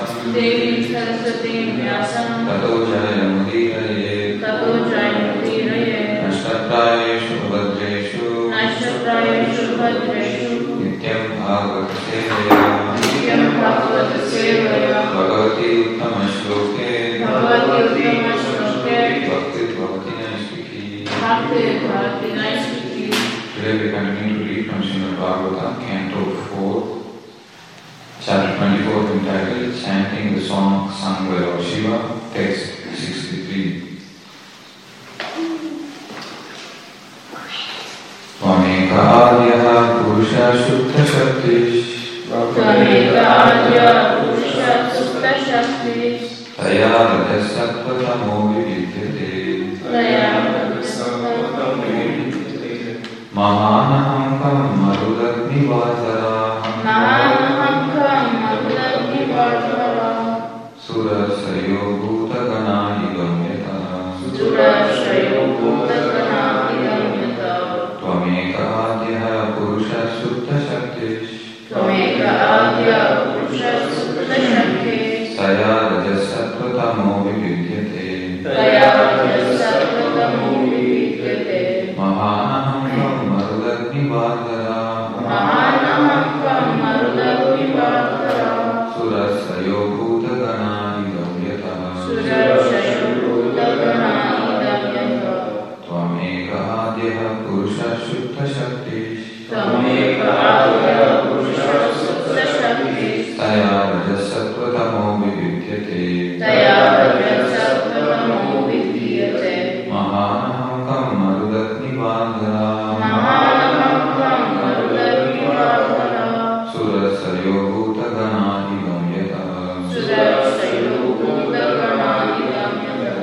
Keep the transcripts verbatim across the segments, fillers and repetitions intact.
Devim Saraswatim Vyasam Tato Jayamudiraye Tato Jayamudiraye Ashtaprayeshu Bhadreshu Nashtaprayeshu Bhadreshu Nityam Bhagavata Sevaya Nityam Bhagavata Sevaya Bhagavati Uttama Shloke Bhagavati Uttama Shloke Bhakti Bhakti Naishiki Bhakti Bhakti Naishiki. Today we continue to read from Srimad Bhagavatam, Canto four, Chapter twenty-four, entitled Chanting the Song Sung by Lord Shiva, text sixty-three. Tvameka Adya Purusha Shuddha Shaktish Tvameka Adya Purusha Shuddha Shaktish Taya Rajasattva Tamo Vividyate Taya Rajasattva Tamo Vividyate Mahanaham Marudagni Vajara Mahanaham Marudagni Vajara Sura Sayo Bhuta Gana Igamyata Sura Sayo Bhuta Gana Igamyata Tvameka Adya Purusha Shuddha Shaktish Tvameka Adya Purusha Shuddha Shaktish Taya Rajasattva Tamo Vividyate Taya Rajasattva Tamo Vividyate Mahanaham Marudagni Vajara Mahanaham Marudagni Vajara Sura Sayo Bhuta Gana Igamyata Sura Sayo Bhuta Gana Igamyata Tvameka Adya Purusha Shuddha Shaktish Tvameka Adya Purusha Shuddha Shaktish Taya Rajasattva Tamo Vividyate Taya Rajasattva Tamo Vividyate Mahanaham Marudagni Vajara Mahanaham Marudagni Vajara Sura Sayo Bhuta Gana Igamyata Sura Sayo Bhuta Gana Igamyata.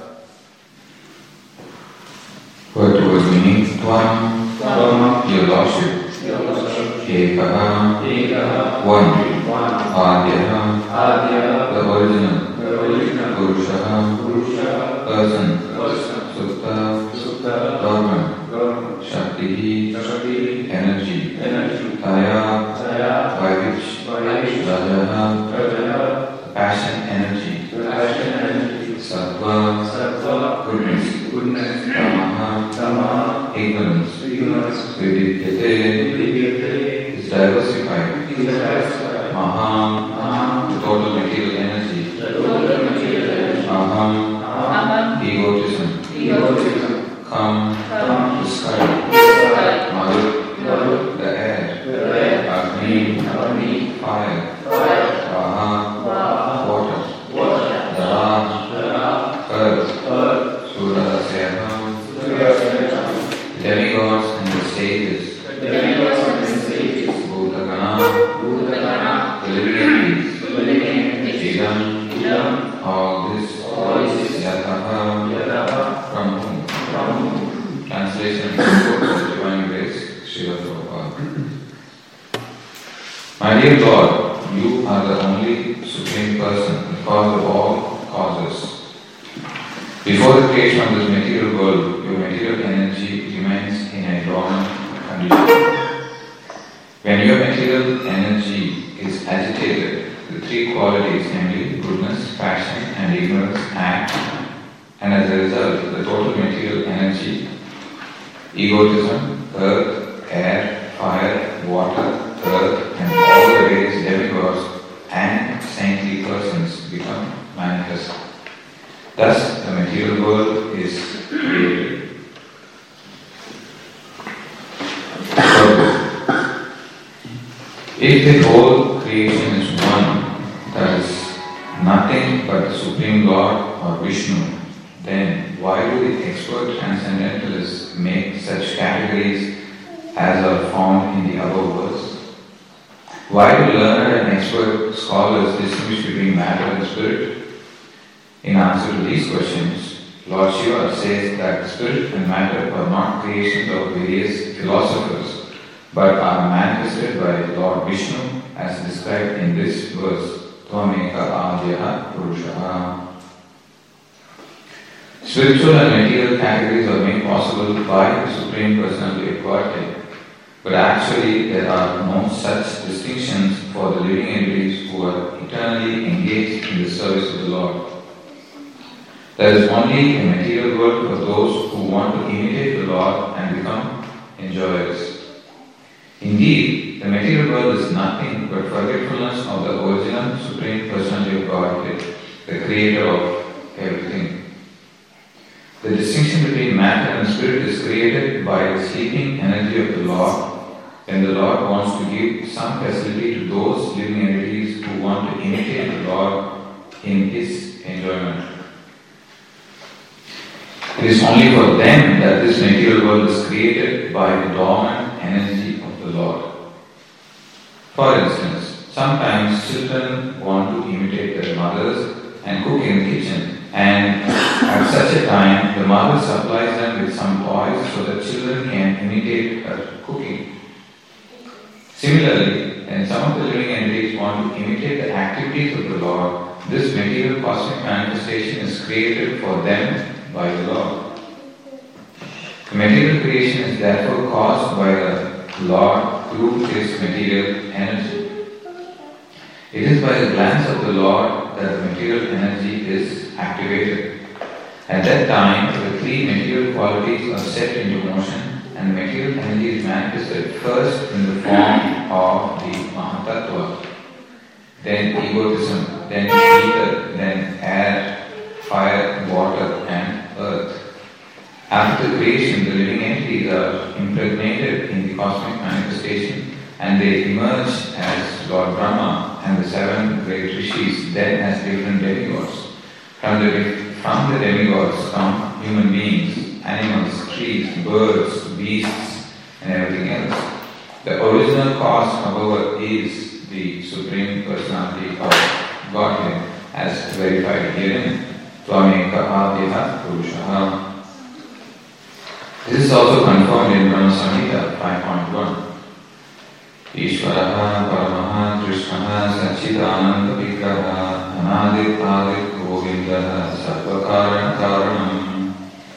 Word towards meaning. Tvam, Tvam, your Lordship. Your Lordship. Ekaha, Ekaha, one. one. Adyaha, Adya, the original. the original. Purushaha, Purusha, person. person. Sutta, Sutta, government. government. Shaktihi, Shakti, energy. energy. Taya, Taya, by which. by which. Rajaha, Rajaha, passion, energy. passion, energy. Sattva, Sattva, goodness. goodness. Tamaha, Tamaha, ignorance. ignorance. Vividyate Vividyate, is diversified. is diversified. Maham, Maham, the total material energy. the total material energy. Aham, Aham, egotism. egotism. Kam, Kam, the sky. sky. Marut, Marut, the air. the air. Agni, Agni, fire. fire. Vaha, Vaha, water. water. Dara, Dara, earth. earth. Sura, Seha, Surya, demigods and the sages. demigods and sages. Bhutagana, Bhutagana, the living entities. the living entities. Idam, Idam, all this. all this. Yataha, Yataha, from whom? from whom? Translation of the Divine Grace, Srila Prabhupada. My dear Lord, you are the only Supreme Person, the cause of all causes. Before the creation of this material world, your material energy remains in a dormant condition. When your material energy is agitated, the three qualities, namely goodness, passion, and ignorance, act, and as a result, the total material energy, egotism, earth, air, fire, water, earth, and all the various demigods and saintly persons become manifest. Thus, the material world is created. If the whole creation is one, that is nothing but the Supreme Lord or Vishnu, then why do the expert transcendentalists make such categories as are found in the above verse? Why do learned and expert scholars distinguish between matter and spirit? In answer to these questions, Lord Shiva says that spirit and matter are not creations of various philosophers, but are manifested by Lord Vishnu as described in this verse, Tvameka Adya Purusha. Spiritual and material categories are made possible by the Supreme Personality of Godhead. But actually there are no such distinctions for the living entities who are eternally engaged in the service of the Lord. There is only a material world for those who want to imitate the Lord and become enjoyers. Indeed, the material world is nothing but forgetfulness of the original Supreme Personality of Godhead, the Creator of everything. The distinction between matter and spirit is created by the sleeping energy of the Lord, when the Lord wants to give some facility to those living entities who want to imitate the Lord in His enjoyment. It is only for them that this material world is created by the dormant energy of the Lord. For instance, sometimes children want to imitate their mothers and cook in the kitchen, and at such a time the mother supplies them with some toys so that children can imitate her cooking. Similarly, when some of the living entities want to imitate the activities of the Lord, this material cosmic manifestation is created for them by the Lord. The material creation is therefore caused by the Lord through His material energy. It is by the glance of the Lord that the material energy is activated. At that time, the three material qualities are set into motion, and the material energy is manifested first in the form of the Mahatattva, then egotism, then ether, then air, fire, water, and earth. After the creation, the living entities are impregnated in the cosmic manifestation, and they emerge as Lord Brahma and the seven great rishis, then as different demigods. From the, from the demigods come human beings, animals, trees, birds, beasts, and everything else. The original cause, however, is the Supreme Personality of Godhead, as verified herein. Tvameka Adyaha Purushaha. This is also confirmed in Brahma Samhita five point one. Ishvaraha Paramaha Krishnaha Sachidananda Vigraha Anadit Adit Govindaha Sarvakarana Karanam.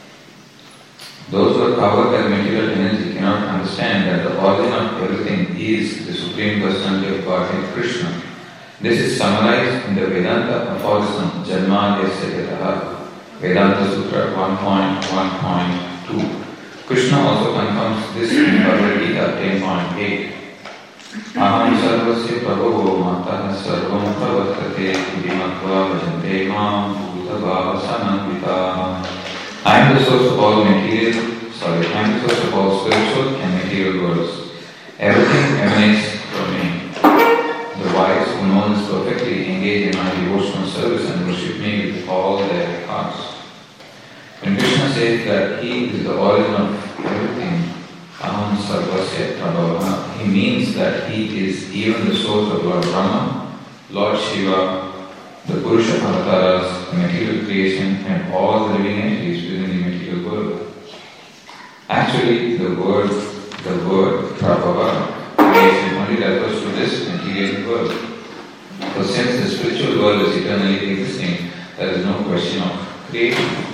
Those who are covered by material energy cannot understand that the origin of everything is the Supreme Personality of Godhead, Krishna. This is summarized in the Vedanta aphorism Janmadhyasya Yataha, Vedanta Sutra one point one point two. Krishna also confirms this in Bhagavad Gita ten point eight. Aham sarvasya prabhavo matah sarvam pravartate idimatva vajante mam bhuta bhava sananvita. I am the source of all material, sorry, I am the source of all spiritual and material worlds. Everything emanates from me. The wise who know this perfectly engage in my devotional service and worship me with all their hearts. When Krishna says that He is the origin of everything, Aham Sarvasya Prabhava, He means that He is even the source of Lord Brahma, Lord Shiva, the Purusha avatars, the material creation, and all the living entities within the material world. Actually, the word, the word Prabhava, creation, only refers to this material world. For since the spiritual world is eternally existing, there is no question of creation.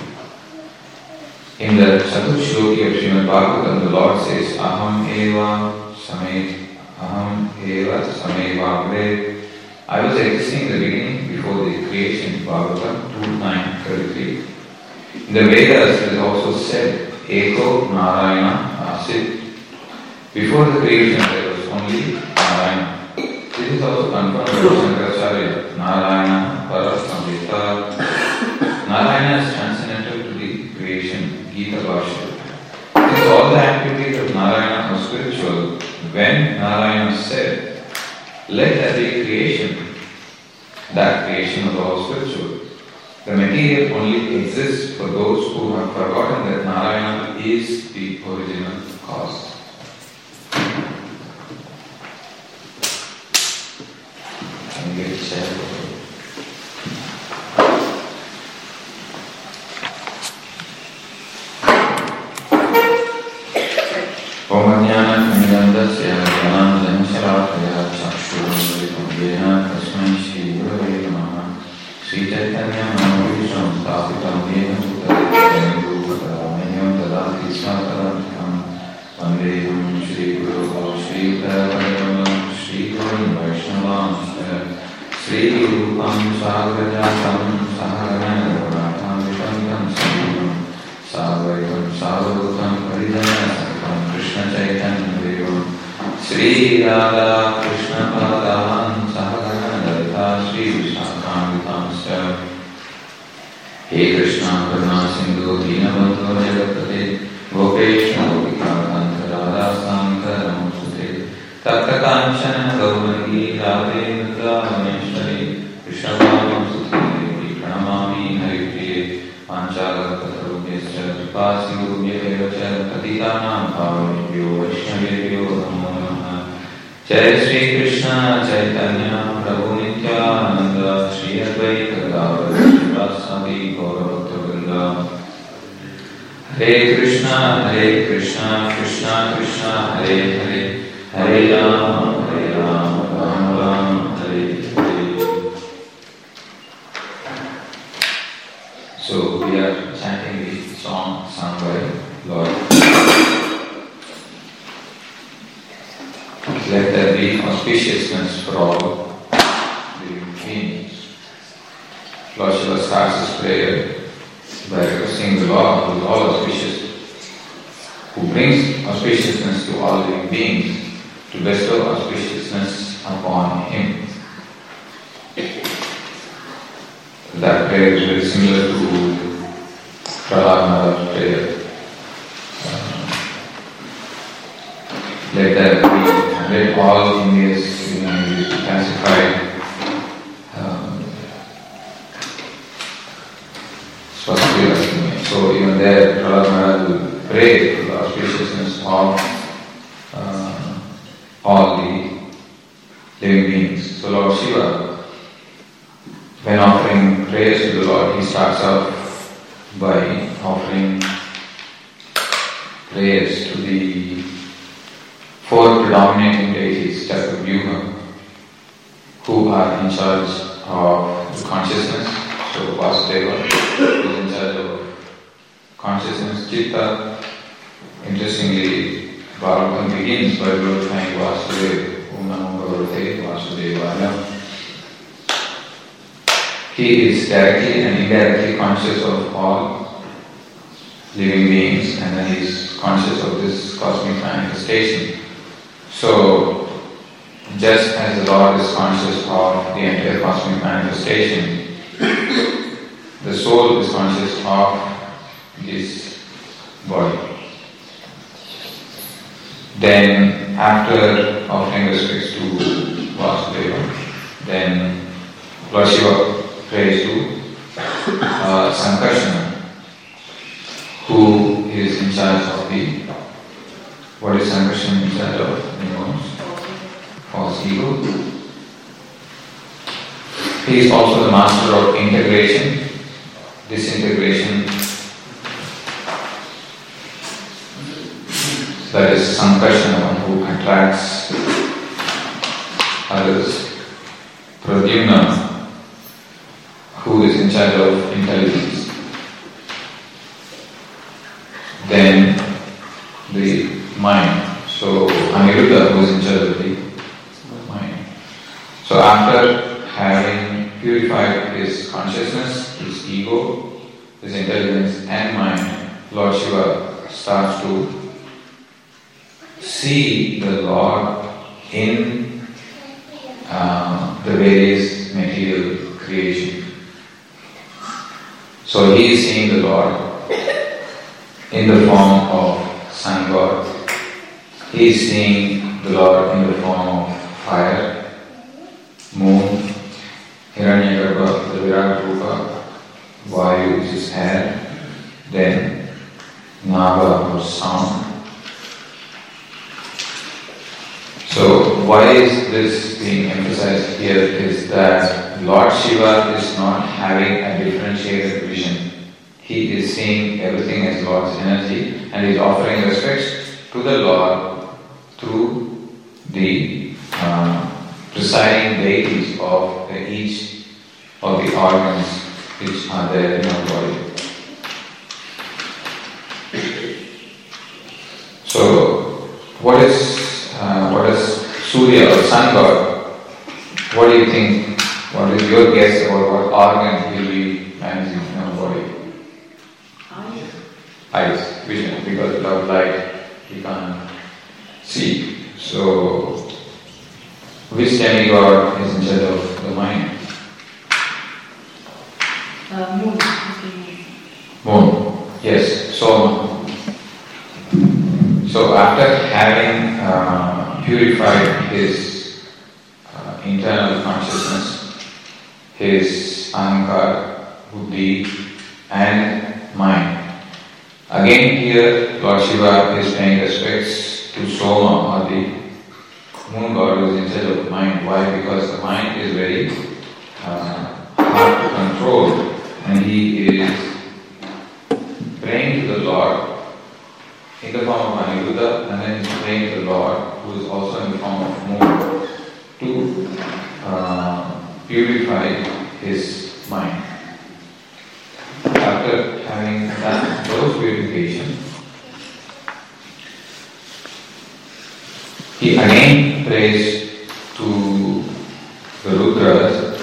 In the Chatur Shloki of Srimad Bhagavatam, the Lord says, Aham eva samay, aham eva samay vagre. I was existing in the beginning before the creation, Bhagavatam two nine thirty-three. In the Vedas it is also said, Eko Narayana Asit. Before the creation there was only Narayana. This is also confirmed by Shankaracharya, Narayana Parasamhita. Narayana is transcendental to the creation. Gita Bhashya. Since all the activities of Narayana are spiritual, when Narayana said, let there be creation, that creation was all spiritual. The material only exists for those who have forgotten that Narayana is the original cause. Can you get a chair? Vande Shri Guru Shri Parabrahma Shri Guru Vaishnava Shri Rupam Sagrajatam Sahagana Ratham Vitam Sam Savaitam Savadutam Parijana Sakam Krishna Chaitanya Devam Shri Radha Krishna Padahan Sahagana Lalita Shri Vishakam Vitam He Krishna Karuna Sindhu Dinabandhu Jagatpate Gopeshna Gopika Kanta Radha Santa Ramosute Takta Kanchana Gauragi Radhe Vrindavaneshwari Krishnavamam Sutri Pranamami Haripriye Panchaga Katarubhyascha Tripasindhubhya Evacha Patitanam Pavabhyo Vaishnavebhyo Namo Namaha Jai Shri Krishna Chaitanya Prabhu Nityananda Shri Advaita Gadadhar Sri Gaurabhakta Hare Krishna, Hare Krishna, Krishna Krishna, Hare Hare, Hare Rama, Hare Rama, Rama Rama, Hare Hare. So we are chanting the song sung by Lord. Let there be auspiciousness for all living beings. Lord Shiva starts his prayer by requesting the Lord, who is all auspicious, who brings auspiciousness to all living beings, to bestow auspiciousness upon him. That prayer is very similar to Prahlad Maharaj's prayer. Uh, let there be, let all India's humanity be pacified. So even there, Prahlad Maharaj will pray for the auspiciousness of uh, all the living beings. So Lord Shiva, when offering prayers to the Lord, he starts off by offering prayers to the four predominating deities, Chaturvyuha, who are in charge of the consciousness. So Vasudeva is in charge of consciousness, Chitta. Interestingly, Bhagavatam begins by glorifying Vasudeva, Om Namo Bhagavate Vasudevaya. He is directly and indirectly conscious of all living beings, and then he is conscious of this cosmic manifestation. So, just as the Lord is conscious of the entire cosmic manifestation, the soul is conscious of this body. Then, after offering respects to Vasudeva, then Lord Shiva prays to uh, Sankarshana, who is in charge of the, what is Sankarshana in charge of? Anyone? False ego. He is also the master of integration, disintegration. That is Sankarshana, who attracts others. Pradyumna, who is in charge of intelligence. Then the mind. So Aniruddha, who is in charge of the mind. So after having purified his consciousness, his ego, his intelligence and mind, Lord Shiva starts to see the Lord in uh, the various material creation. So he is seeing the Lord in the form of sun god. He is seeing the Lord in the form of fire, moon, Hiranyagarbha, the Virat Rupa, Vayu, which is air, then Nava or sound. So why is this being emphasized here is that Lord Shiva is not having a differentiated vision. He is seeing everything as Lord's energy and is offering respects to the Lord through the uh, presiding deities of the, each of the organs which are there in our body. So, what is Surya or sun god, what do you think? What is your guess about what organ he will be managing in our body? Eyes. Eyes, vision, because without light he can't see. So, which demigod is in charge of the mind? Uh, moon. Okay. Moon. Yes, Soma. So after having uh, purified his uh, internal consciousness, his ahankar, buddhi and mind, again here Lord Shiva is paying respects to Soma or the moon god who is in charge of the mind. Why? Because the mind is very uh, hard to control, and he is praying to the Lord in the form of Aniruddha, and then he's praying to the Lord who is also in the form of moon to uh, purify his mind. After having done those purifications, he again prays to the Rudras.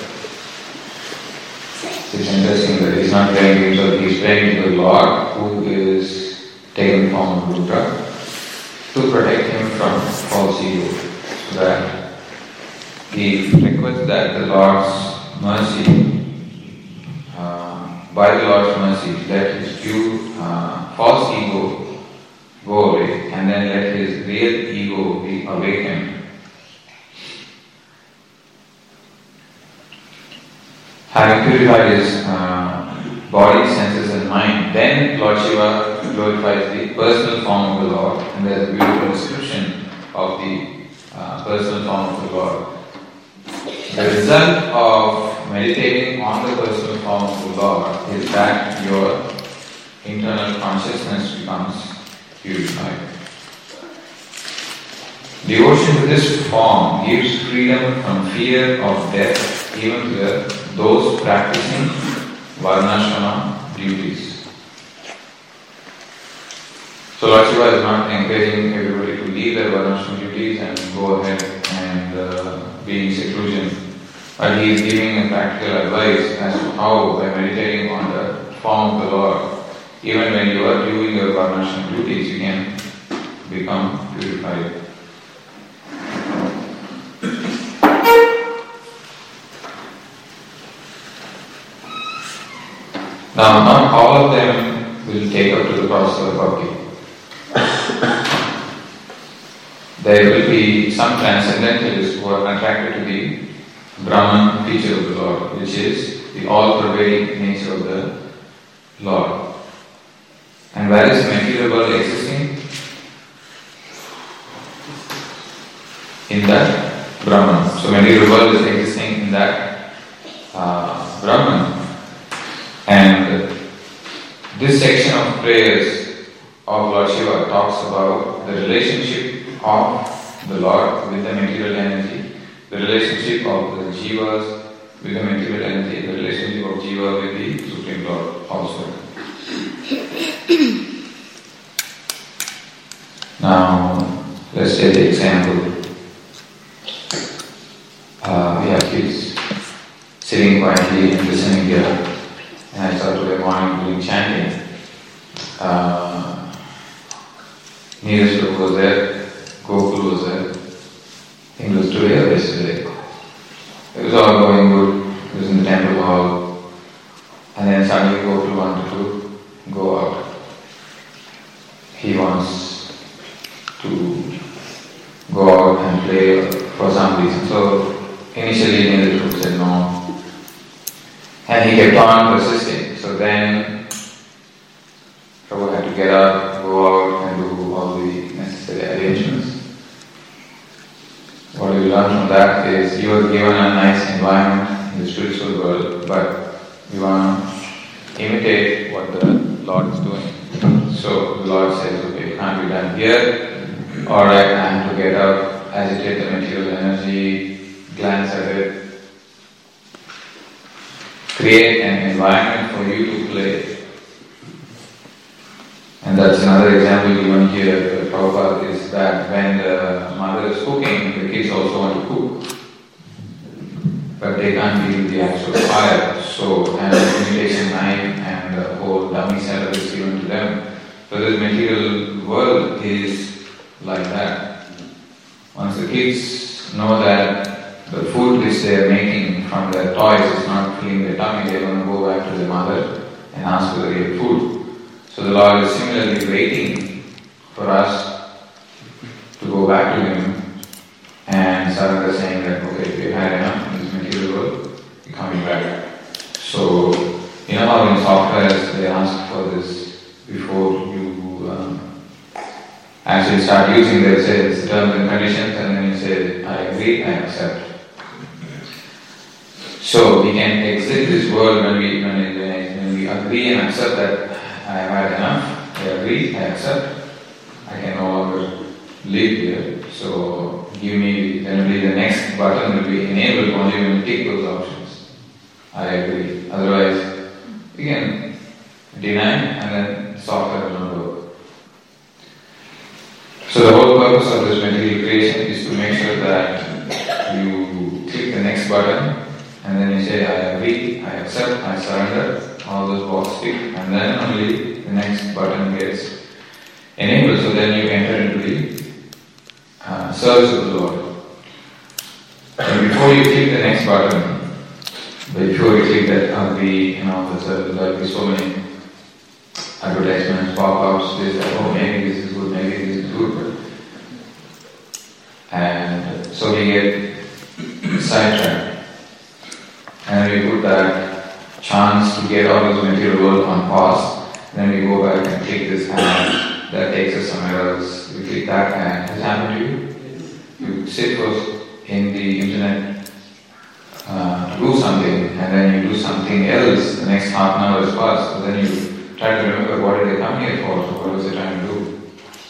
It's interesting that he's not praying to himself, he's praying to the Lord who is taken the form of Rudra to protect him from false ego. So that he requests that the Lord's mercy, uh, by the Lord's mercy, let his pure uh, false ego go away, and then let his real ego be awakened. Having purified his uh, body, senses and mind, then Lord Shiva glorifies the personal form of the Lord, and there is a beautiful description of the uh, personal form of the Lord. The result of meditating on the personal form of the Lord is that your internal consciousness becomes purified. Devotion to this form gives freedom from fear of death even to the, those practicing varnashrama duties. So Lord Shiva is not encouraging everybody to leave their varnashrama duties and go ahead and uh, be in seclusion, but he is giving a practical advice as to how, by meditating on the form of the Lord, even when you are doing your varnashrama duties, you can become purified. Now, not all of them will take up to the process of bhakti. There will be some transcendentalists who are attracted to the Brahman feature of the Lord, which is the all-pervading nature of the Lord. And where is the material world existing? In that Brahman. So material world is existing in that uh, Brahman. And this section of prayers of Lord Shiva talks about the relationship of the Lord with the material energy, the relationship of the Jivas with the material energy, the relationship of Jiva with the Supreme Lord also. Now, let's take the example. Uh, we have kids sitting quietly and listening here. And I saw today morning doing chanting. Uh, Neeraj Prabhu was there, Gokul was there. I think it was today or yesterday. It was all going good. It was in the temple hall. And then suddenly Gokul wanted to go out. He wants to go out and play for some reason. So initially Neeraj Prabhu said no. And he kept on persisting. So then Prabhu had to get up, go out and do all the necessary arrangements. What we learn from that is you are given a nice environment in the spiritual world, but you want to imitate what the Lord is doing. So the Lord says, okay, it can't be done here. Alright, I have to get up, agitate the material energy, glance at it, create an environment for you to play. And that's another example given here. Prabhupada is is that when the mother is cooking, the kids also want to cook. But they can't feel the actual fire. So an imitation knife and the whole dummy setup is given to them. So this material world is like that. Once the kids know that the food which they are making from their toys is not filling their tummy, they are going to go back to their mother and ask for the real food. So the Lord is similarly waiting for us to go back to Him and surrender, saying that, okay, we've had enough in this material world, we're coming back. So, you know how in softwares they ask for this before you um, actually start using, they say it's terms and conditions, and then you say, I agree, I accept. So we can exit this world when we when we, when we agree and accept that I have had enough, I agree, I accept, I can no longer live here. So give me, then only the next button will be enabled only when you take those options. I agree. Otherwise, again, deny and then software will not work. So the whole purpose of this material creation is to make sure that you click the next button and then you say, I agree, I accept, I surrender, all those boxes tick, and then only the next button gets enabled. So then you enter into the uh, service of the Lord. And before you click the next button, before you click that agree, you know, there's like so many advertisements, pop-ups, this, oh, maybe this is good, maybe this is good. And so we get sidetracked. And we put that chance to get all those material world on pause. Then we go back and click this ad that takes us somewhere else. We click that ad. Has it happened to you? You sit for in the internet uh, to do something, and then you do something else. The next half an hour has passed. So then you try to remember what did they come here for, so what was they trying to do.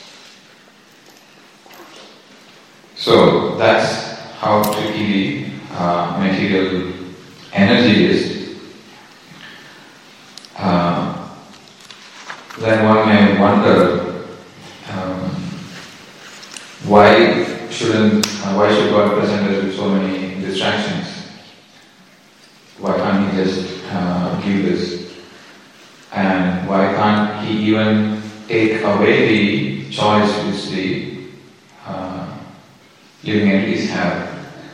So that's how tricky the uh, material energy is. Uh, then one may wonder um, why shouldn't uh, why should God present us with so many distractions? Why can't He just uh, give this? And why can't He even take away the choice which the uh, living entities have?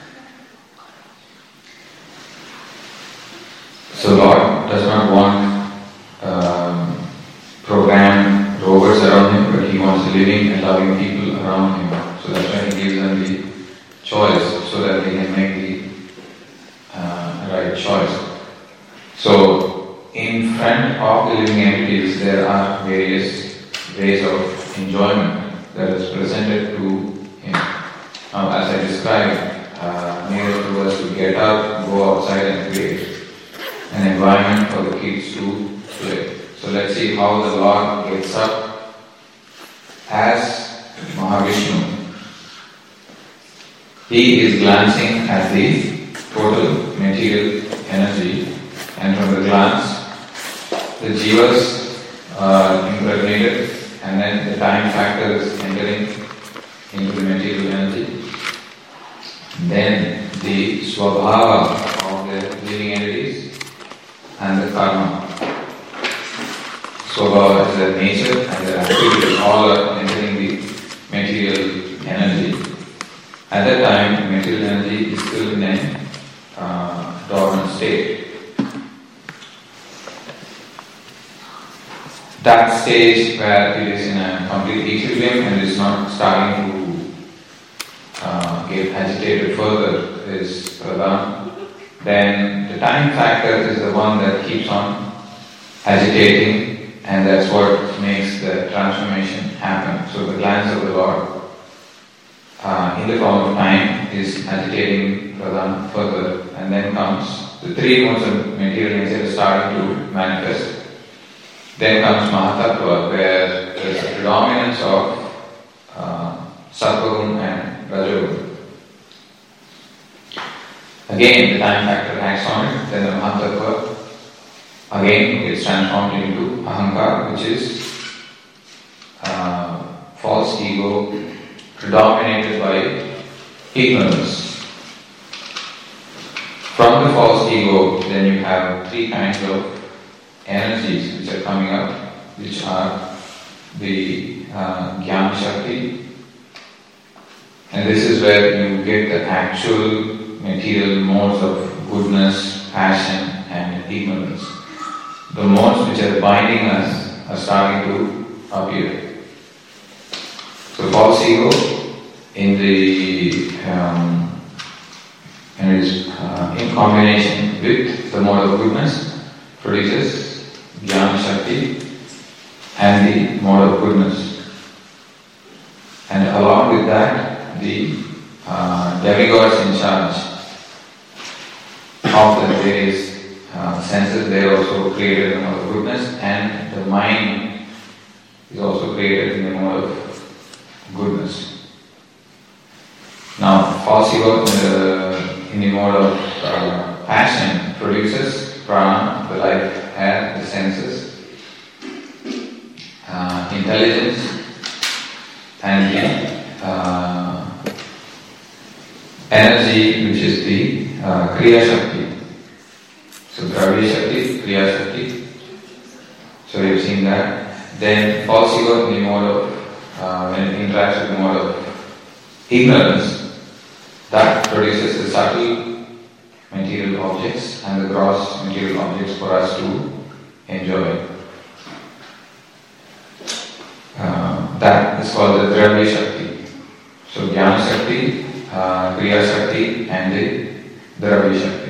So Lord does not want um, programmed robots around Him, but He wants living and loving people around Him. So that's why He gives them the choice, so that they can make the uh, right choice. So in front of the living entities, there are various ways of enjoyment that is presented to Him. Now, as I described, uh, nearer to us to get up, go outside and create an environment for the kids to play. So let's see how the Lord gets up as Mahavishnu. He is glancing at the total material energy, and from the glance, the jivas are impregnated, and then the time factor is entering into the material energy. Then the swabhava of the living entities and the karma. Swabhava is their nature and their activities, all are entering the material energy. At that time, the material energy is still in a uh, dormant state. That stage where it is in a complete equilibrium and is not starting to uh, get agitated further is pradhan. Then the time factor is the one that keeps on agitating, and that's what makes the transformation happen. So the glance of the Lord uh, in the form of time is agitating pradhan further, and then comes the three modes of material nature starting to manifest. Then comes Mahatattva, where there is a predominance of uh, Sattva and Rajagun. Again, the time factor acts on it, then the Mahatattva again gets transformed into Ahankar, which is uh, false ego dominated by ignorance. From the false ego, then you have three kinds of energies which are coming up, which are the uh, Jnana Shakti, and this is where you get the actual material modes of goodness, passion and ignorance. The modes which are binding us are starting to appear. So false ego in the um, and it is uh, in combination with the mode of goodness produces Jnana Shakti and the mode of goodness. And along with that, the uh, demigods in charge of the various uh, senses, they are also created in the mode of goodness, and the mind is also created in the mode of goodness. Now, false ego in the, in the mode of uh, passion produces prana, the life air, the senses, uh, intelligence, and the uh, energy, which is the uh, Kriya Shakti. So Dravya Shakti, Kriya Shakti. So we have seen that. Then false ego in the mode of, uh, when it interacts with the mode of ignorance, that produces the subtle material objects and the gross material objects for us to enjoy. Uh, that is called the Dravya Shakti. So Jnana Shakti, uh, Kriya Shakti and the Dravya Shakti.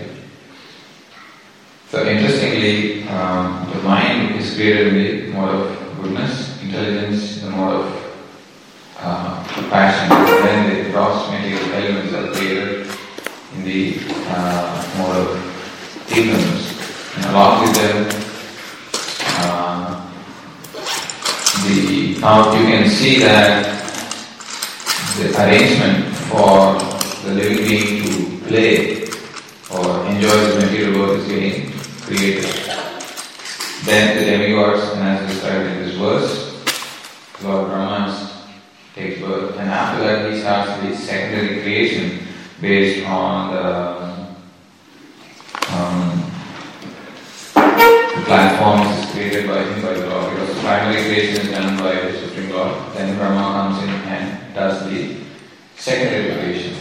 So interestingly, um, the mind is created in the mode of goodness, intelligence in the mode of uh, passion, then the gross material elements are created in the uh, mode of ignorance. And along with them, uh, the now you can see that the arrangement for the living being to play or enjoy the material world is getting created. Then the demigods, and as described in this verse, Lord Brahma takes birth, and after that he starts the secondary creation based on the, um, the platforms created by him, by the Lord, because the primary creation is done by the Supreme Lord. Then Brahma comes in and does the secondary creation.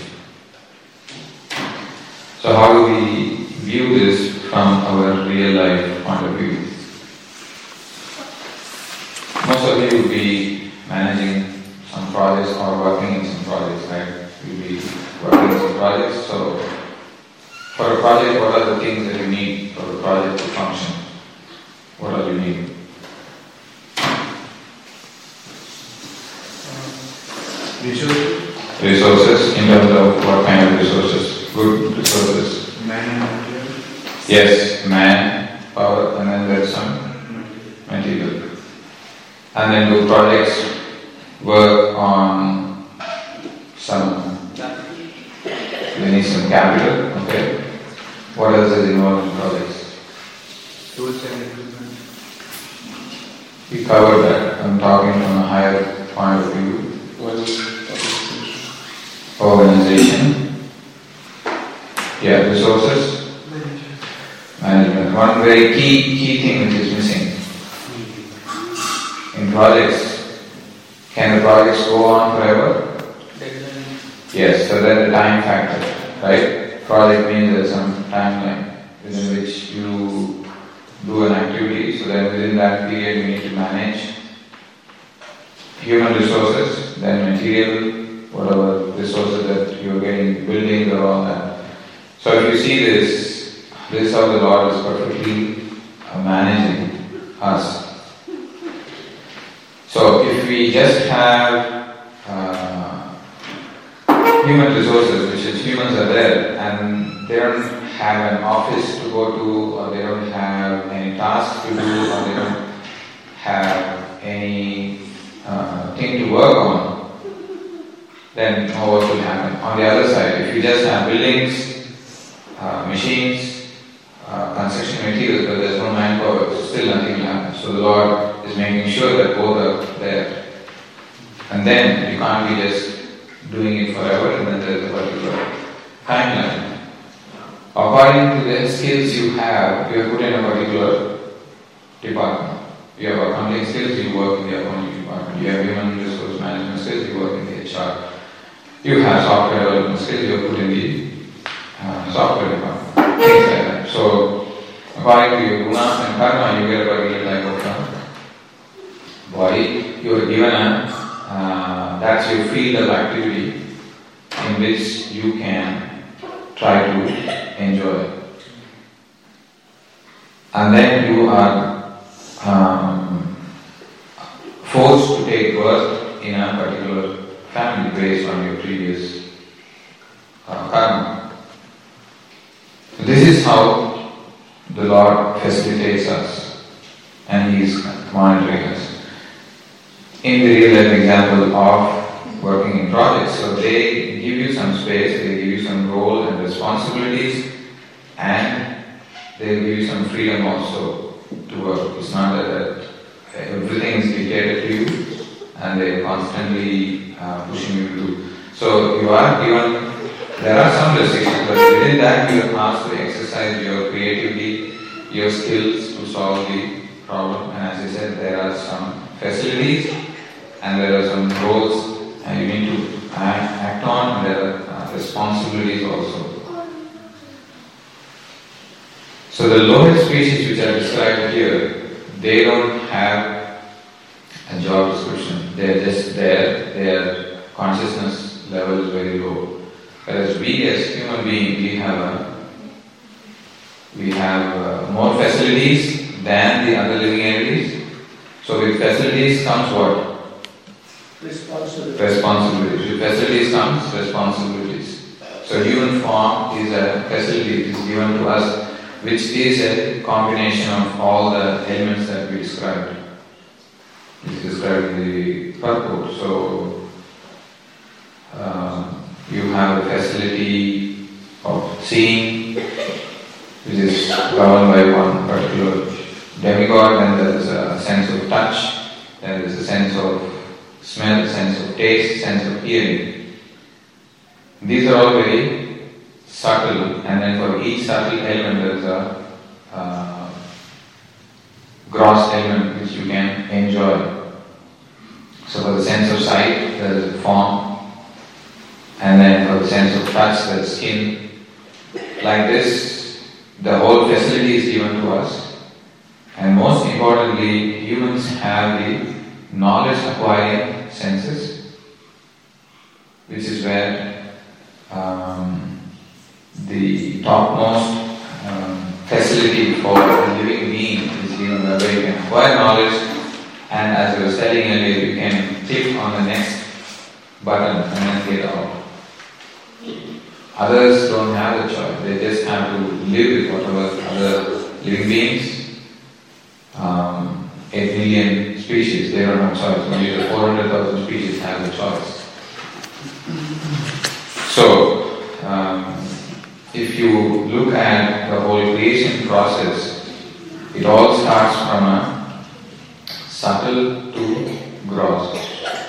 So how do we view this from our real life point of view? Most of you will be managing some projects or working in some projects, right? You'll be working in some projects. So for a project, what are the things that you need for the project to function? What are you need? Resources. Resources, in terms of what kind of resources? Good resources. Man and material. Yes, man, power, and then there's some material. And then do projects work on some, we need some capital, okay? What else is involved in projects? Tools and equipment. We covered that. I'm talking from a higher point of view. What is Organization. Yeah, resources. Management. One very key key thing which is missing in projects. Can the projects go on forever? Yes, so there's a time factor, right? Project means there's some timeline within which you do an activity, so then within that period you need to manage human resources, then material, whatever resources that you are getting, buildings or all that. So if you see this, this is how the Lord is perfectly uh, managing us. So if we just have uh, human resources, which is humans are there, and they don't have an office to go to, or they don't have any task to do, or they don't have any uh, thing to work on, then what will happen? On the other side, if you just have buildings, uh, machines, uh, construction materials, but there's no manpower, still nothing will happen. So the Lord is making sure that both are there. And then you can't be just doing it forever, and then there is a particular timeline. According to the skills you have, you are put in a particular department. You have accounting skills, you work in the accounting department. You have human resource management skills, you work in the H R. You have software development skills, you are put in the uh, software department. Things like that. So, according to your guna and karma, you get a particular type of uh, body. You are given a, uh, that's your field of activity in which you can try to enjoy. And then you are um, forced to take birth in a particular family based on your previous uh, karma. So this is how the Lord facilitates us, and He is monitoring us. In the real life example of working in projects, so they give you some space, they give you some role and responsibilities, and they give you some freedom also to work. It's not that everything is dictated to you, and they are constantly uh, pushing you to do. So you are given, there are some restrictions, but within that you are asked to exercise your creativity, your skills to solve the problem. And as I said, there are some facilities and there are some roles and you need to act, act on, and there are uh, responsibilities also. So the lower species which are described here, they don't have a job description. They are just there, their consciousness level is very low. Whereas we as human beings, we have a, we have uh, more facilities than the other living entities. So with facilities comes what? Responsibility. Responsibilities. With facilities comes responsibilities. So human form is a facility, it is given to us, which is a combination of all the elements that we described. It is described in the purport. So um, you have a facility of seeing, which is governed by one particular demigod, then there is a sense of touch, then there is a sense of smell, sense of taste, sense of hearing. These are all very subtle, and then for each subtle element there is a uh, gross element which you can enjoy. So for the sense of sight there is a form, and then for the sense of touch there is skin. Like this, the whole facility is given to us, and most importantly, humans have the knowledge acquiring senses, which is where um, the topmost um, facility for a living being is given, where you can acquire knowledge, and as I was telling earlier, you can click on the next button and then get out. Others don't have the choice, they just have to live with whatever other living beings, um, eight million species, they don't have choice. Only the four hundred thousand species have the choice. So, um, if you look at the whole creation process, it all starts from a subtle to gross.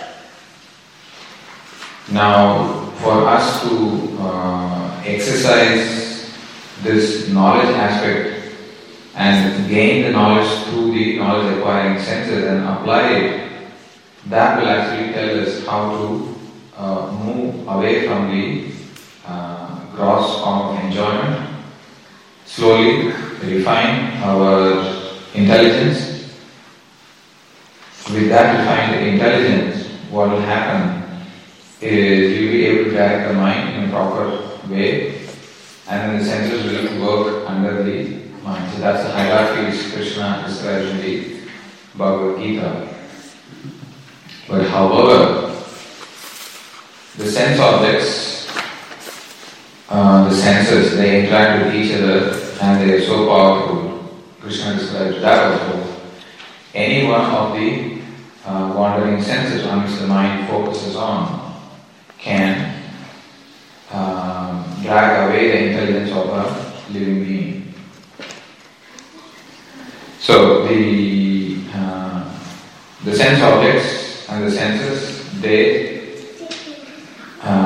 Now, for us to uh, exercise this knowledge aspect and gain the knowledge through the knowledge acquiring senses and apply it, that will actually tell us how to uh, move away from the uh, gross form of enjoyment, slowly refine our intelligence. With that refined intelligence, what will happen is you'll be able to direct the mind in a proper way, and then the senses will work under the mind. So that's the hierarchy which Krishna describes in the Bhagavad Gita. But however, the sense objects, uh, the senses, they interact with each other and they are so powerful. Krishna describes that also. Any one of the uh, wandering senses on which the mind focuses on can um, drag away the intelligence of a living being. So the uh, the sense objects and the senses, they uh,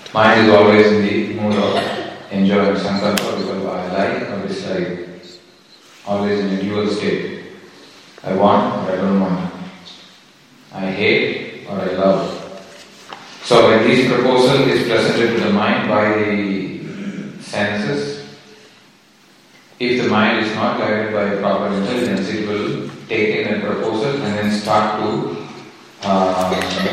Mind is always in the mood of enjoying sankalpa, because I like or dislike. Always in a dual state. I want or I don't want. I hate or I love. So when this proposal is presented to the mind by the senses, if the mind is not guided by proper intelligence, it will take in a proposal and then start to uh,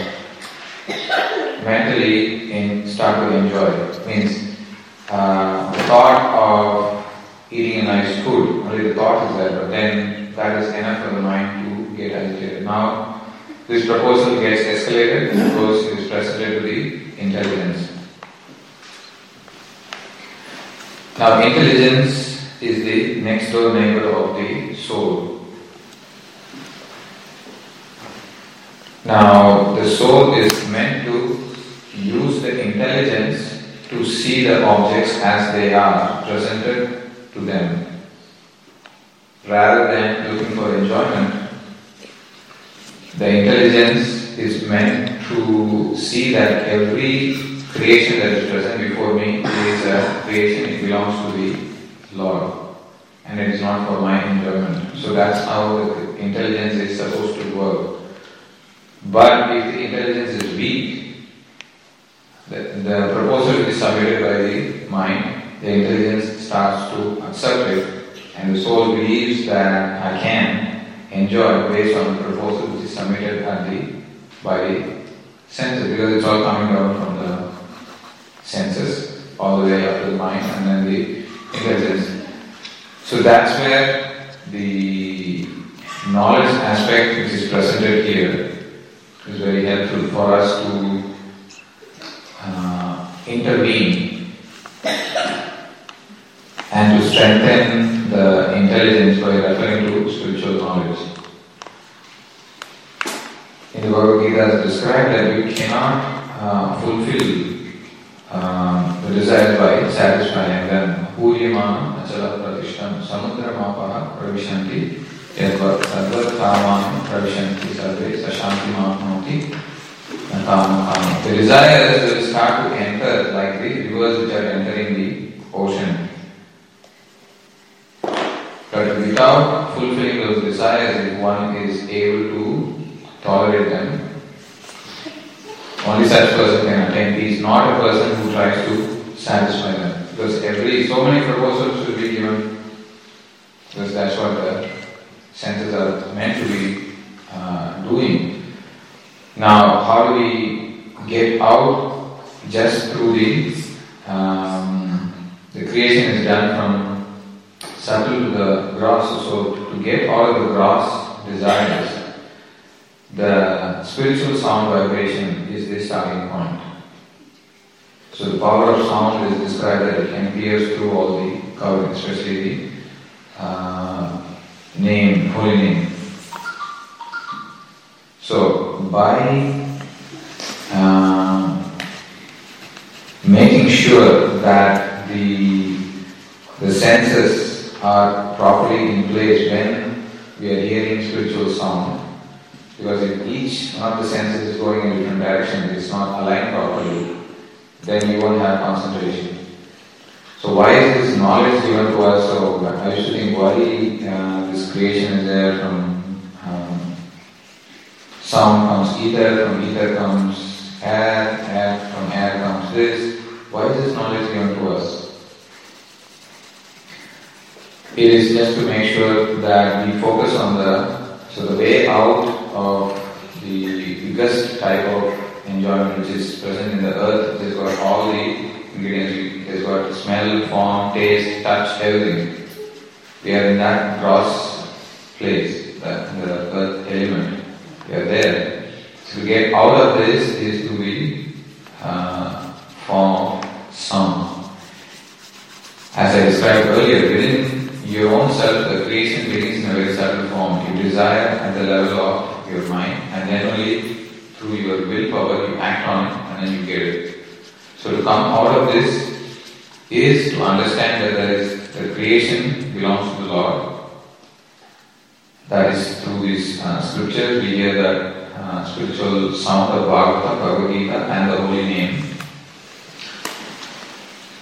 mentally in, start to enjoy it. Means uh, the thought of eating a nice food, only the thought is there, but then that is enough for the mind to get agitated. Now, this proposal gets escalated and goes is presented to the intelligence. Now, intelligence is the next door neighbor of the soul. Now, the soul is meant to use the intelligence to see the objects as they are presented to them. Rather than looking for enjoyment, the intelligence is meant to see that every creation that is present before me is a creation, it belongs to the Lord, and it is not for my enjoyment. So that's how the intelligence is supposed to work. But if the intelligence is weak, the, the proposal is submitted by the mind, the intelligence starts to accept it, and the soul believes that I can enjoy based on the proposal which is submitted at the, by the senses, because it's all coming down from the senses all the way up to the mind and then the intelligence. So that's where the knowledge aspect which is presented here is very helpful for us to uh, intervene and to strengthen the intelligence by referring to spiritual knowledge. In the Bhagavad Gita it is described that you cannot uh, fulfill uh, the desires by satisfying them. Puryamanam achala pratishtam samudra mapaha pravishanti yadvat tadvat kamanam pravishanti sarve sashanti mahanoti nakamam. The desires will start to enter like the rivers which are entering the ocean. But without fulfilling those desires, if one is able to tolerate them, only such person can attain peace, not a person who tries to satisfy them. Because every, so many proposals will be given, because that's what the senses are meant to be uh, doing. Now, how do we get out? Just through the, um, the creation is done from subtle to the gross, so to get all of the gross desires, the spiritual sound vibration is the starting point. So the power of sound is described that it can pierce through all the covering, especially the uh, name, holy name. So by uh, making sure that the the senses are properly in place when we are hearing spiritual sound, because if each one of the senses is going in different directions, it's not aligned properly, then you won't have concentration. So why is this knowledge given to us? So I used to think why uh, this creation is there. From um, sound comes ether, from ether comes air, air from air comes this. Why is this knowledge given to us? It is just to make sure that we focus on the, so the way out of the biggest type of enjoyment which is present in the earth, which has got all the ingredients, it has got smell, form, taste, touch, everything. We are in that gross place, the, the earth element. We are there. So to get out of this is to be uh, form of sound. As I described earlier, within your own self, the creation begins in a very subtle form. You desire at the level of your mind, and then only through your willpower you act on it, and then you get it. So to come out of this is to understand that there is the creation belongs to the Lord. That is through these uh, scriptures we hear that uh, spiritual sound of Bhagavata, Bhagavad Gita, and the holy name.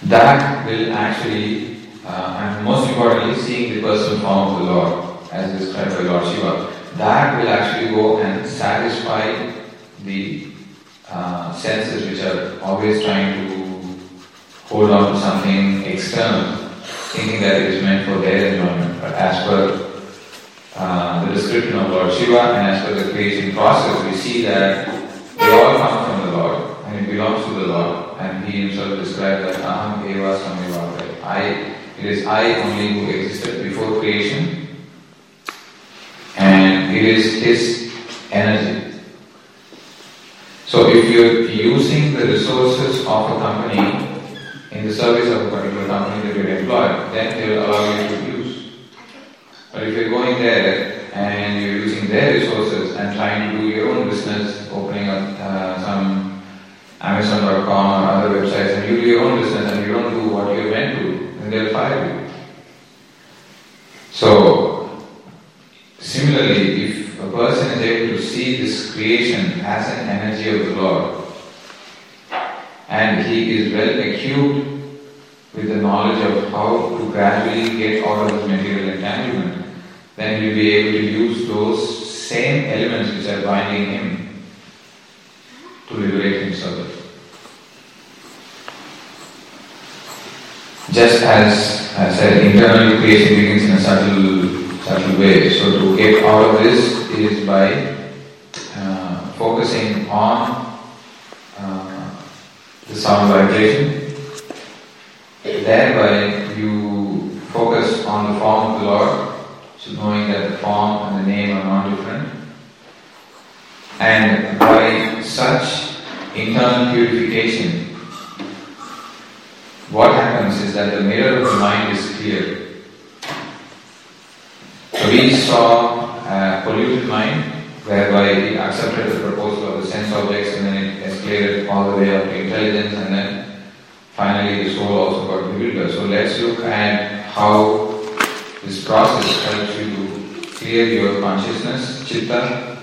that will actually, uh, and most importantly, seeing the personal form of the Lord, as described by Lord Shiva, that will actually go and satisfy the uh, senses which are always trying to hold on to something external, thinking that it is meant for their enjoyment. But as per uh, the description of Lord Shiva and as per the creation process, we see that they all come from the Lord and it belongs to the Lord. And He Himself described that Aham Eva Sameva. I, it is I only who existed before creation, and it is His energy. So if you're using the resources of a company in the service of a particular company that you're employed, then they will allow you to use. But if you're going there and you're using their resources and trying to do your own business, opening up uh, some Amazon dot com or other websites, and you do your own business and you don't do what you're meant to do, then they'll fire you. So, similarly, if a person is able to see this creation as an energy of the Lord, and he is well acute with the knowledge of how to gradually get out of this material entanglement, then he will be able to use those same elements which are binding him to liberate himself. Just as I said, internal creation begins in a subtle, subtle way. So to get out of this is by uh, focusing on uh, the sound vibration. Thereby you focus on the form of the Lord, so knowing that the form and the name are not different. And by such internal purification, what happens is that the mirror of the mind is clear. So we saw a polluted mind, whereby we accepted the proposal of the sense objects and then it escalated all the way up to intelligence, and then finally the soul also got bewildered. So let's look at how this process helps you to clear your consciousness, chitta.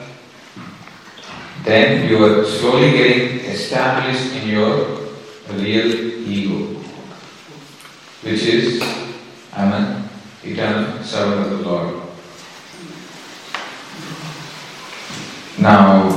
Then you are slowly getting established in your real ego, which is, I am an eternal servant of the Lord. Now,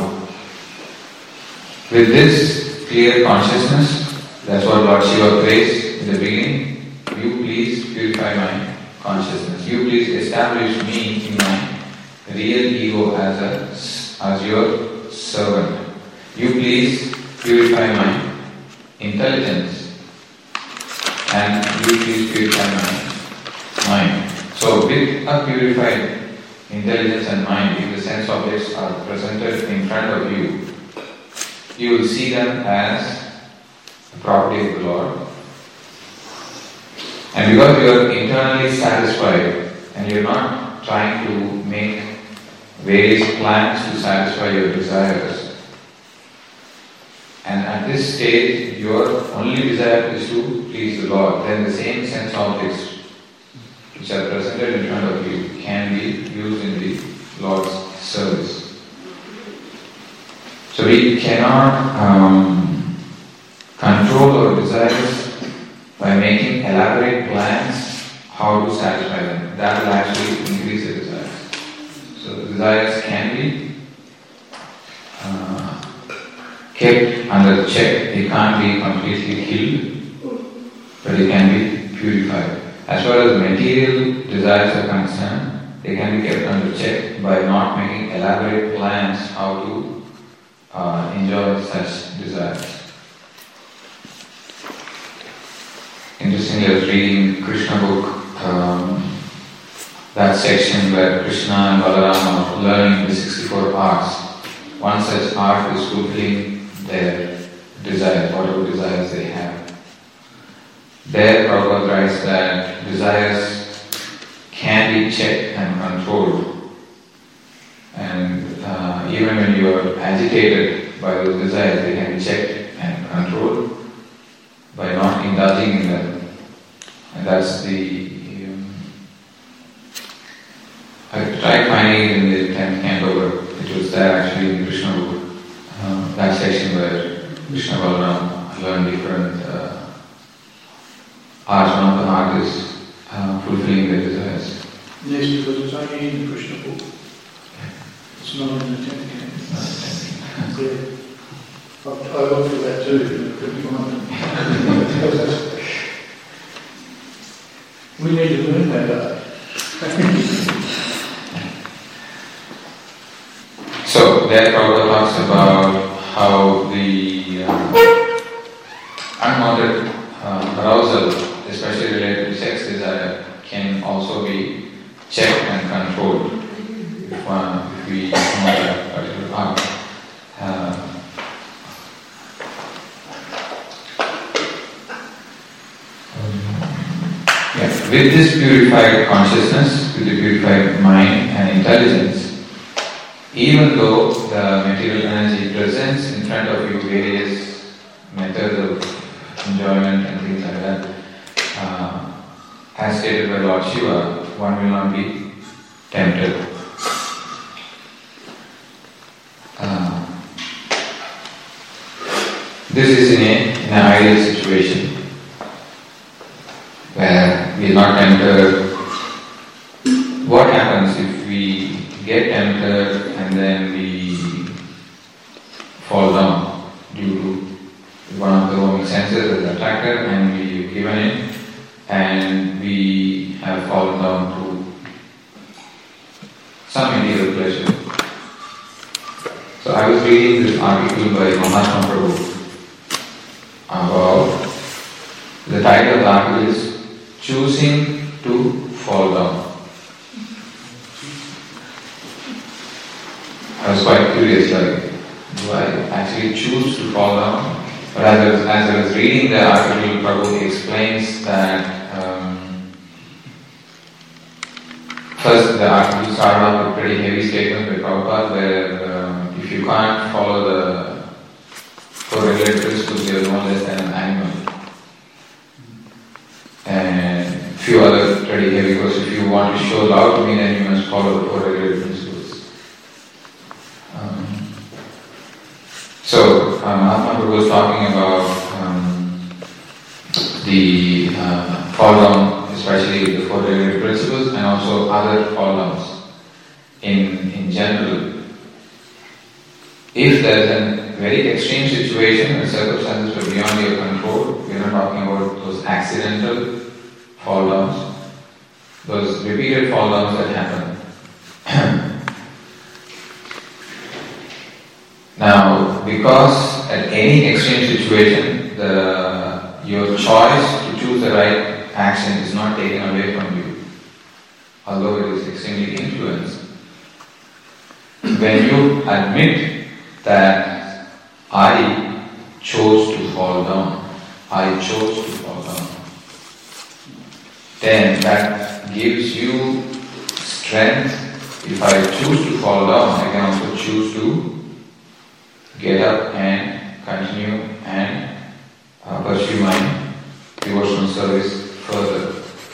with this clear consciousnness, that's what Lord Shiva prays in the beginning. You please purify my consciousness. You please establish me in my real ego as a, as your servant. You please purify my intelligence, and you please purify my mind. So with a purified intelligence and mind, if the sense objects are presented in front of you, you will see them as the property of the Lord. And because you are internally satisfied and you are not trying to make various plans to satisfy your desires, and at this stage your only desire is to please the Lord, then the same sense objects which are presented in front of you can be used in the Lord's service. So we cannot um, control our desires by making elaborate plans how to satisfy them. That will actually increase the desires. So the desires can be uh, kept under check. They can't be completely killed, but they can be purified. As far as material desires are concerned, they can be kept under check by not making elaborate plans how to uh, enjoy such desires. Interestingly, I was reading Krishna book, um, that section where Krishna and Balaram are learning the sixty-four arts. One such art is fulfilling their desires, whatever desires they have. There Prabhupada writes that desires can be checked and controlled, and uh, even when you are agitated by those desires, they can be checked and controlled by not indulging in them. And that's the um, I tried finding it in the tenth canto, but it was there actually in Krishna book, uh, that section where Krishna Balaram learned different uh, Arjuna, the heart is uh, fulfilling their desires. Yes, because it's only in the Krishna book. It's not in the Ten Canons. Yeah. I, I looked at that too, but I couldn't find it. We need to learn that, uh, So, there Prabhupada talks about how the uh, unwanted uh, arousal, especially related to sex desire, can also be checked and controlled if, uh, if we know that particular part. Uh, yeah. With this purified consciousness, with the purified mind and intelligence, even though the material energy presents in front of you various methods of enjoyment and things like that, uh, as stated by Lord Shiva, one will not be tempted. Uh, this is in, a, in an ideal situation where we are not tempted. What happens if we get tempted and then we fall down due to one of the roaming senses is attracted and we given in and we have fallen down to some material pleasure. So I was reading this article by Mahatma Prabhu about, the title of the article is Choosing to Fall Down. I was quite curious, like, do I actually choose to fall down? But as I was, as I was reading the article, Prabhu explains that um, first the article started off with pretty heavy statements by Prabhupada where um, if you can't follow the four regulated principles, you are no less than an animal. And a few other pretty heavy, because if you want to show love to me, then you must follow the four regulated principles. So, um, Mahatma was talking about um, the uh, fall down, especially the four regulated principles, and also other fall downs in, in general. If there is a very extreme situation where circumstances are beyond your control, we are not talking about those accidental fall downs, those repeated fall downs that happen. Now, because at any extreme situation, the, your choice to choose the right action is not taken away from you, although it is extremely influenced. When you admit that I chose to fall down, I chose to fall down, then that gives you strength. If I choose to fall down, I can also choose to get up and continue and uh, pursue my devotional service further.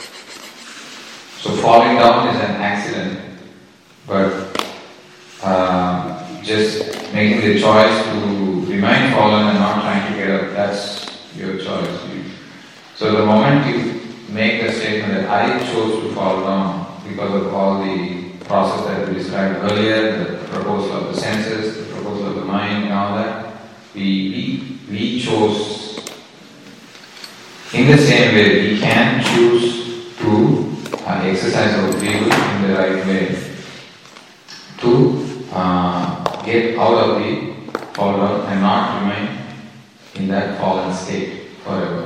So falling down is an accident, but uh, just making the choice to remain fallen and not trying to get up, that's your choice. So the moment you make the statement that I chose to fall down because of all the process that we described earlier, the proposal of the senses, the proposal of the mind and all that, we, we, we chose. In the same way, we can choose to uh, exercise our will in the right way, to uh, get out of the fall down and not remain in that fallen state forever.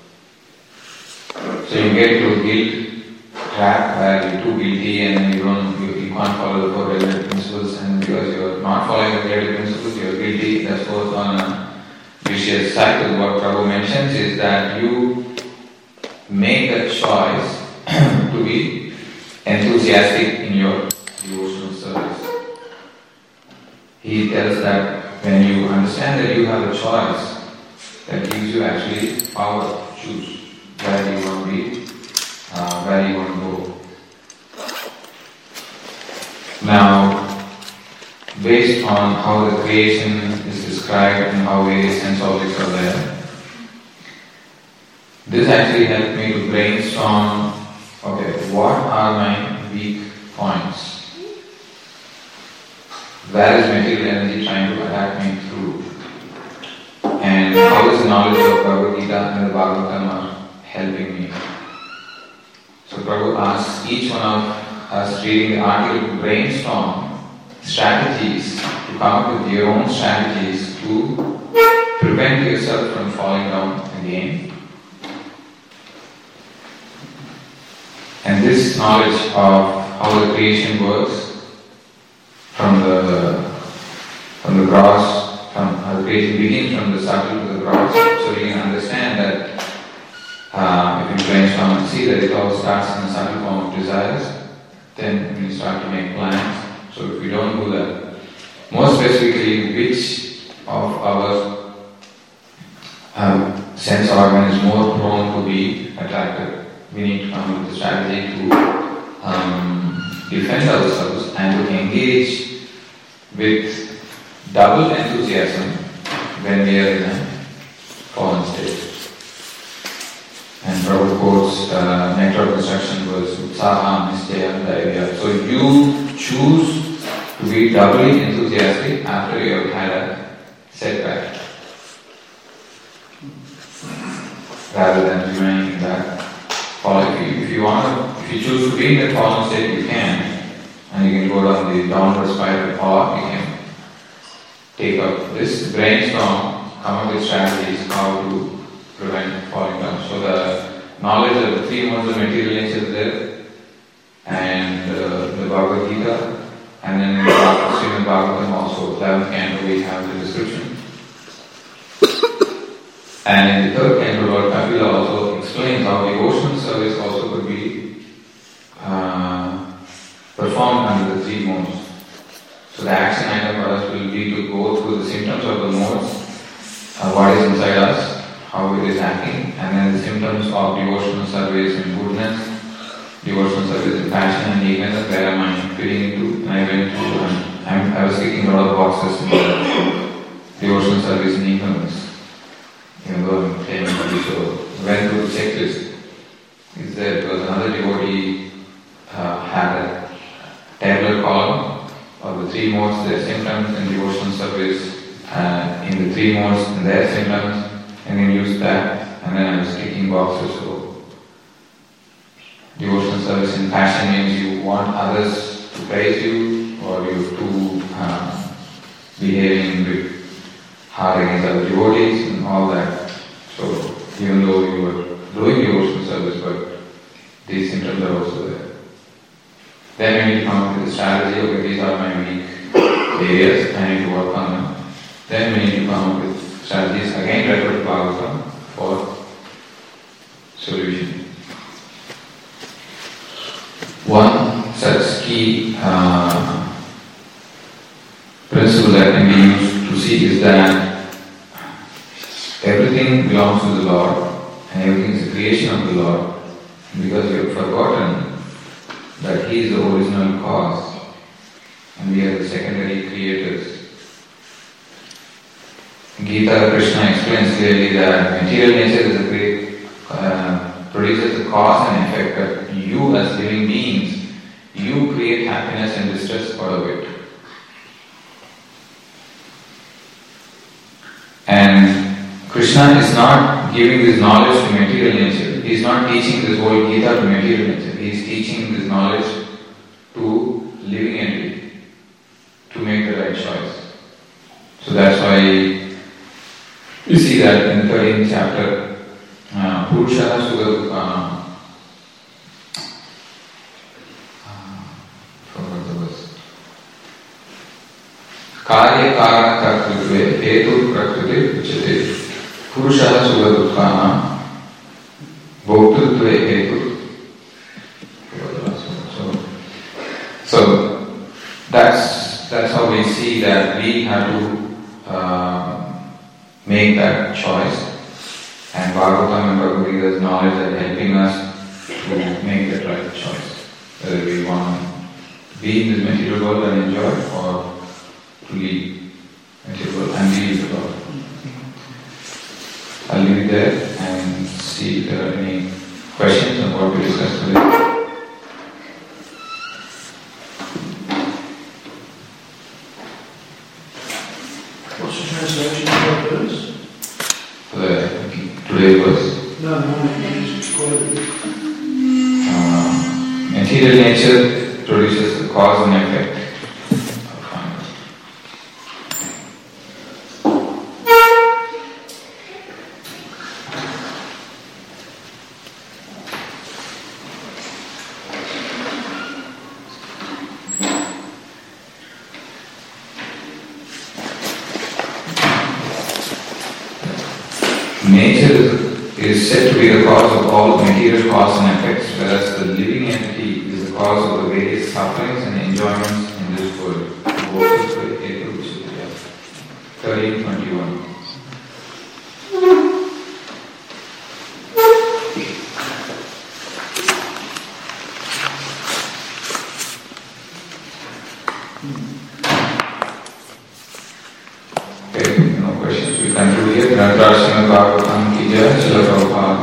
So you get to guilt trap where you're too guilty and then you don't, you, you can't follow the four regulated principles, and because you're not following the regulated principles, you're guilty. That goes on a vicious cycle. What Prabhu mentions is that you make a choice to be enthusiastic in your devotional service. He tells that when you understand that you have a choice, that gives you actually power to choose where you want to be, uh, where you want to go. Now, based on how the creation is described and how various sense objects are there, this actually helped me to brainstorm, okay, what are my weak points? Where is material energy trying to attack me through? And how is the knowledge of Bhagavad Gita and the Bhagavatam are helping me? So Prabhu asks each one of us reading the article to brainstorm strategies, to come up with your own strategies to prevent yourself from falling down again. And this knowledge of how the creation works from the from the gross, from how the creation begins from the subtle to the gross, so you can understand that uh, if you brainstorm and see that it all starts in the subtle form of desires, then you start to make plans. So if we don't do that, more specifically, which of our um, sense organ is more prone to be attracted, we need to come up with a strategy to um, defend ourselves and to engage with double enthusiasm when we are in a fallen state. And Prabhupada quotes uh, Nectar of Instruction verse, Utsaha Nishchaya Dhairya. So you choose to be doubly enthusiastic after you have had a setback, rather than remaining in that fall. If you, if you want to, if you choose to be in that fallen state, you can, and you can go down the downward spiral, or you can take up this brainstorm, come up with strategies how to prevent falling down. So the knowledge of the three modes of material nature is there, and uh, the Bhagavad Gita, and then in the Srimad Bhagavatam also, eleventh canto we have the description. And in the third canto, Lord Kapila also explains how devotional service also could be uh, performed under the three modes. So the action item for us will be to go through the symptoms of the modes, uh, what is inside us, how it is acting, and then the symptoms of devotional service and goodness, devotional service and passion and eagerness, where am I fitting into, and I went to, and I'm, I was kicking a lot of boxes in the devotional service and eagerness. Even though I'm claiming to be so, went through the checklist. Is there, because another devotee uh, had a tabular column of the three modes, their symptoms and devotional service, uh, in the three modes and their symptoms, and then use that, and then I was kicking boxes. So devotional service and passion means you want others to praise you, or you to uh, behaving with hard against other devotees and all that. So even though you were doing devotional service, but these symptoms are also there. Then we need to come up with a strategy. Okay, these are my weak areas, I need to work on them. Then we need to come up with strategies, again refer to Bhagavatam for solution. One such key uh, principle that can be used to see is that everything belongs to the Lord and everything is a creation of the Lord, because we have forgotten that He is the original cause and we are the secondary creators. Gita Krishna explains clearly that material nature is a great, uh, produces the cause and effect, that you as living beings, you create happiness and distress out of it. And Krishna is not giving this knowledge to material nature. He is not teaching this whole Gita to material nature. He is teaching this knowledge to living entity, to make the right choice. So that's why you see that in the thirteenth chapter, uh, Purusha Sugha uh, forgot the verse. Karya Karana Kartritve Hetu Prakriti Uchate Purusha Sugha Dukkana Bhoktritve Hetu. So, so that's that's how we see that we have to uh, make that choice, and Bhagavatam and Bhagavad Gita's knowledge are helping us to make that right choice, whether we want to be in this material world and enjoy, or to leave material world and leave the world. I'll leave it there and see if there are any questions on what we discussed today. What's the translation of that verse? For the today was No, no, you just quoted it. uh, material nature produces the cause and effect. Nature is, is said to be the cause of all material cause and effects, whereas the living entity is the cause of the various sufferings and enjoyments in this world. thirteen twenty-one. Okay, no questions. We conclude here. Bhagavatam ki jai, Srila Prabhupada.